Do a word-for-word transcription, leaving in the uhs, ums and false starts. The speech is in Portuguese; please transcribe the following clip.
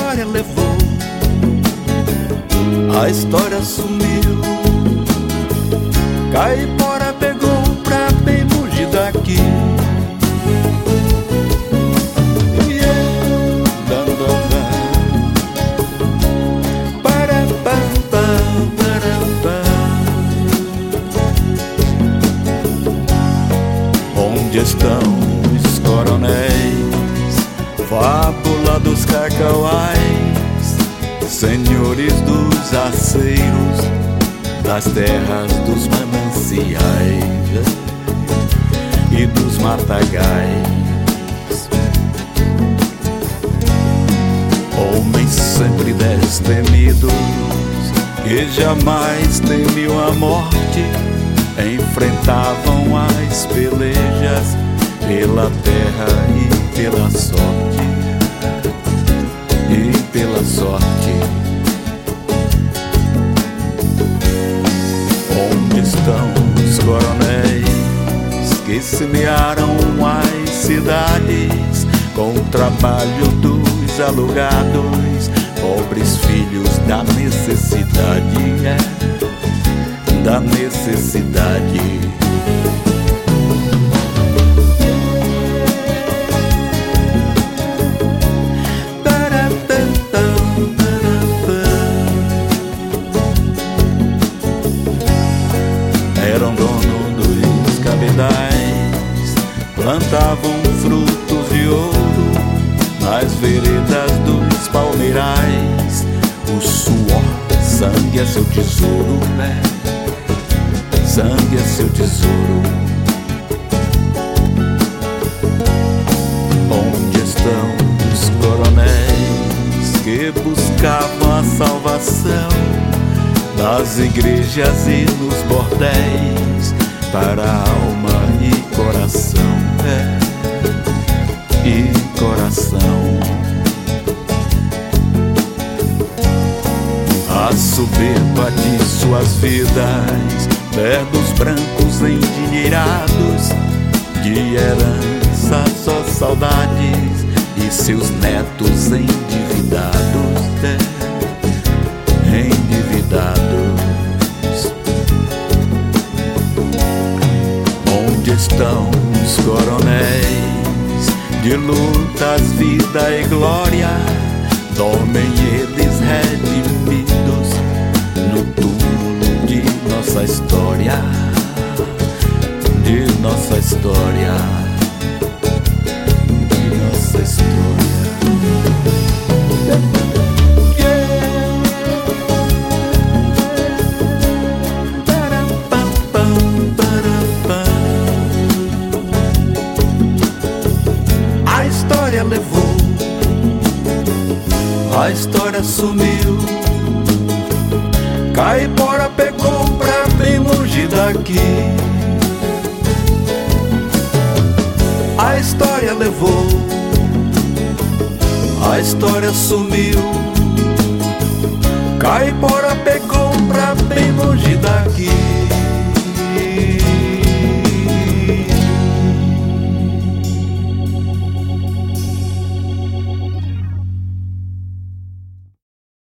história levou, a história sumiu. Caipora pegou pra bem longe daqui. Onde estão os coronéis, fábula dos cacauais, senhores dos aceiros, das terras dos mananciais e dos matagais? Homens sempre destemidos, que jamais temiam a morte, enfrentavam as pelejas pela terra e pela sorte, e pela sorte. Onde estão os coronéis que semearam as cidades com o trabalho dos alugados, pobres filhos da necessidade, é, da necessidade? Eram dono dos cabedais, plantavam frutos de ouro nas veredas dos palmeirais. O suor, sangue é seu tesouro, né? Sangue é seu tesouro. Onde estão os coronéis que buscavam a salvação nas igrejas e nos bordéis para alma e coração, é, e coração? A soberba de suas vidas, ternos brancos endinheirados, de herança só saudades, e seus netos endividados, é, endividados. Onde estão os coronéis de lutas, vida e glória? Dormem eles redimidos no túmulo de nossa história, de nossa história, de nossa história. A história levou, a história sumiu. Caipora pegou pra bem longe daqui. A história levou, a história sumiu. Caipora pegou pra bem longe daqui.